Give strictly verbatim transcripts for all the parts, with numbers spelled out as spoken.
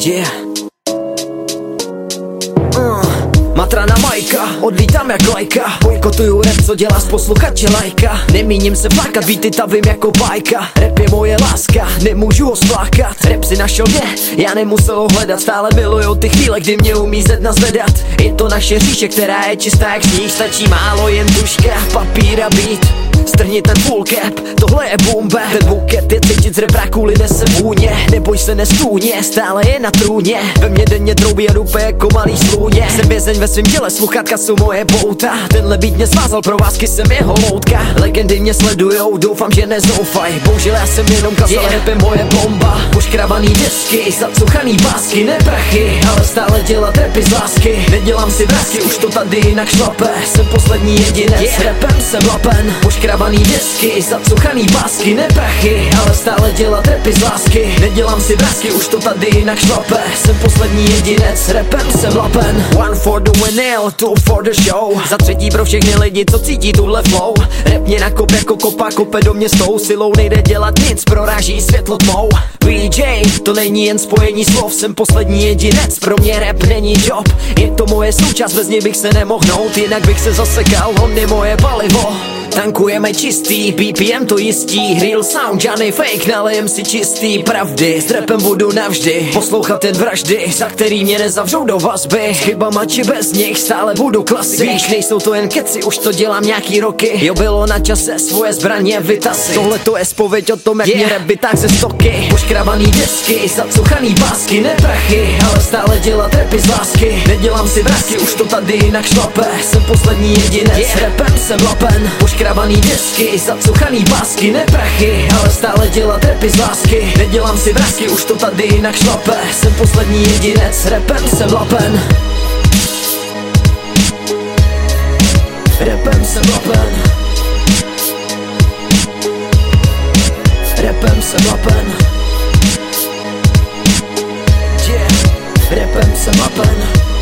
Yeah. Uh, Matrana Majka, odlítám jak lajka. Bojkotuju rap, co dělá z posluchače lajka. Nemíním se flákat, beaty tavím jako bajka. Rap je moje láska, nemůžu ho splákat. Rap si našel mě, já nemusel ho hledat. Stále miluju ty chvíle, kdy mě umí ze dna zvedat. Je to naše říše, která je čistá jak sníh. Stačí málo, jen tužka, papír a beat. Strhni ten full cap, tohle je boom bap. Ten buket je cítit z repráku, lidé se vůně. Neboj se, nestůně, stále je na trůně. Ve mně denně troubí a dupe jako malý sluně. Jsem vězeň ve svým těle, sluchátka jsou moje pouta. Tenhle beat mě svázal, provázky jsem jeho loutka. Legendy mě sledujou, doufám, že nezoufaj. Bohužel já jsem jenom kazal, yeah. Rap je moje bomba. Poškrabaný desky, zacuchaný básky, ne prachy, ale stále dělat rapy z lásky. Nedělám si vrásky, už to tady jinak šlape. Jsem poslední jedinec, yeah. Rapem jsem lapen. Poškrabaný desky, zacuchaný básky, ne prachy, ale stále dělat rapy z lásky. Nedělám si vrásky, už to tady jinak šlape. Jsem poslední jedinec, rapem jsem lapen. One for the vinyl, two for the show. Za třetí pro všechny lidi, co cítí tuhle flow. Rap mě nakop jako kopa, kope do mě s tou silou. Nejde dělat nic, proráží světlo tmou. V J, to není jen spojení slov. Jsem poslední jedinec, pro mě rap není job. Je to moje součást, bez něj bych se nemohl hnout. Jinak bych se zasekal, on je moje palivo. Tankujeme čistý, B P M to jistí. Real sound, žádnej fake, nalejem si čistý pravdy. S rapem budu navždy poslouchat jen vraždy, za který mě nezavřou do vazby. Chybama či bez nich stále budu klasik. Víš, nejsou to jen keci, už to dělám nějaký roky. Jo, bylo na čase svoje zbraně vytasit. Tohle to je zpověď o tom, jak yeah. Mě rap vytáh ze stoky. Poškrabaný desky, zacuchaný básky, ne prachy, ale stále dělat rapy z lásky. Nedělám si vrásky, už to tady jinak šlape. Jsem poslední jedinec, yeah. Rapem jsem lapen. Poškrabaný desky, zacuchaný básky, ne prachy, ale stále dělat rapy z lásky. Nedělám si vrásky, už to tady jinak šlape. Jsem poslední jedinec, rapem jsem lapen. Rapem jsem lapen. Rapem jsem lapen. Yeah. Rapem jsem lapen.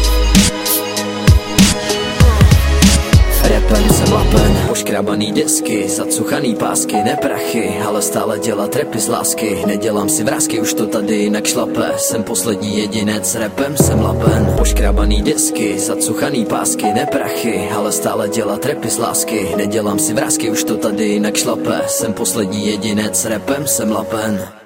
Rapem jsem lapen. Poškrabaný desky, zacuchaný pásky, ne prachy, ale stále dělat rapy z lásky. Nedělám si vrásky, už to tady jinak šlape. Jsem poslední jedinec, rapem jsem lapen. Poškrabaný desky, zacuchaný pásky, ne prachy, ale stále dělat rapy z lásky. Nedělám si vrásky, už to tady jinak šlape. Jsem poslední jedinec, rapem jsem lapen.